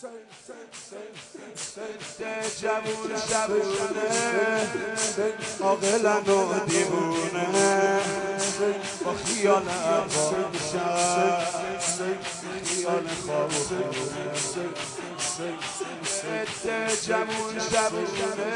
جوون شبونه عاقلن و دیوونه با خیال عوام شب خیال خواب و خونه جوون شبونه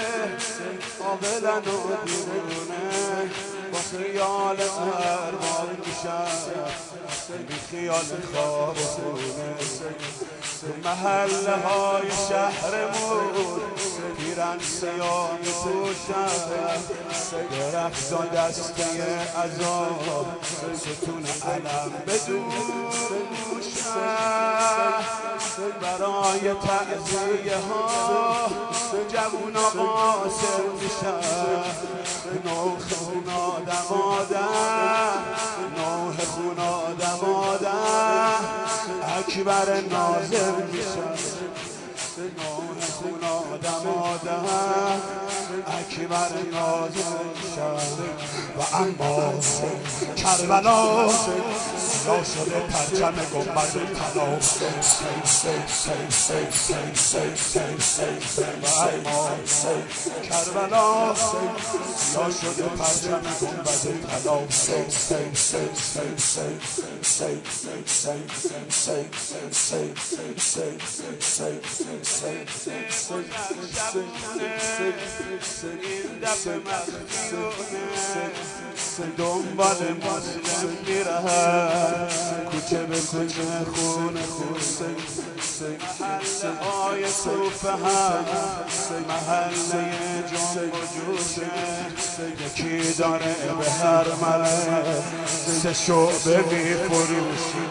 عاقلن و دیوونه با خیال ارباب میشن بی خیال خواب و خونه محله های شهرمون پیرن سیاه میپوشن درختان دسته عذاب ستون علم بدوشن برای تعزیه ها جوونا قاصر میشن نوح خون آدم نوح خون آدم اکبر ناظر میشن نوح خون آدم اکبر ناظر میشن و اما کربلا سیاه شده پرچم گنبد طلا و اما کربلا سیاه شده پرچم گنبد طلا این دفعه مخیونه دنبال مسلم میرهن کوچه به کوچه خونه محله های صوفه هم محله جنب و جوشه یکی داره به هر مره سه شعبه میفروشه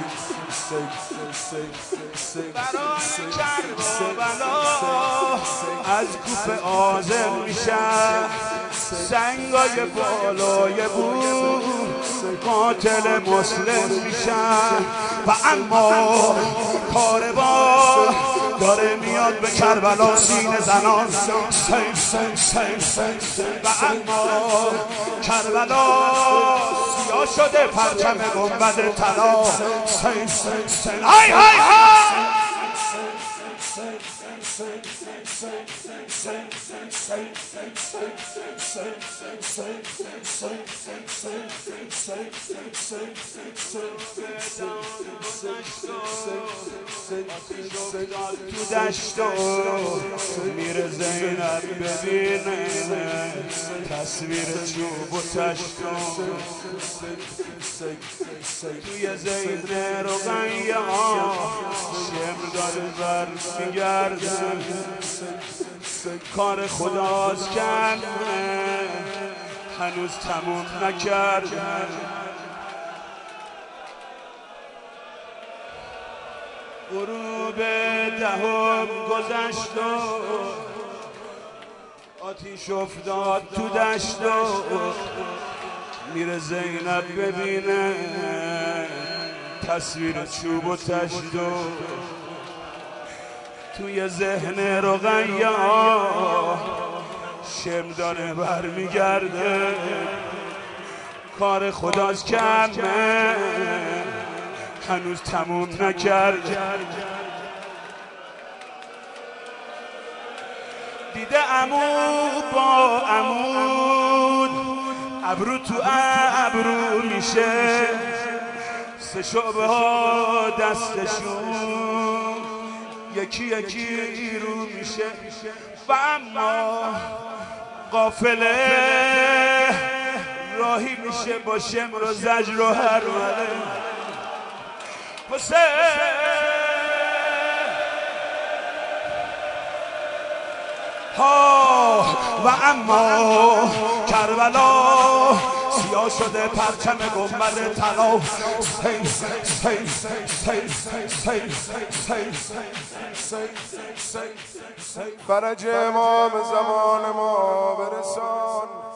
برای کربلا از کوفه آذر میشن سنگای بالای بود قاتل مسلم میشن و اما کاروان داره میاد به کربلا سینه زنان و اما کربلا سیاه شده پرچم گنبد طلا های های های تو دشتو میره زینب ببینه تصویر چوب و تشتو توی زیده رقیه شمر داره بر میگرده کار خداست کرده هنوز تموم نکرده غروب دهم گذشت و آتیش افتاد تو دشت و میره زینب ببینه تصویر چوب و تشت و توی ذهن رقیه شم داره برمیگرده کار خداست کمه هنوز تموم نکرده دیده عمو با عمود ابرو تو ابرو میشه سه شعبه ها دستشون یکی یکی رو میشه و اما قافله راهی میشه با شمر و زجر و هروله حسین ها و اما کربلا سیاه شده پرچم گنبد طلا فرج امام زمان ما برسان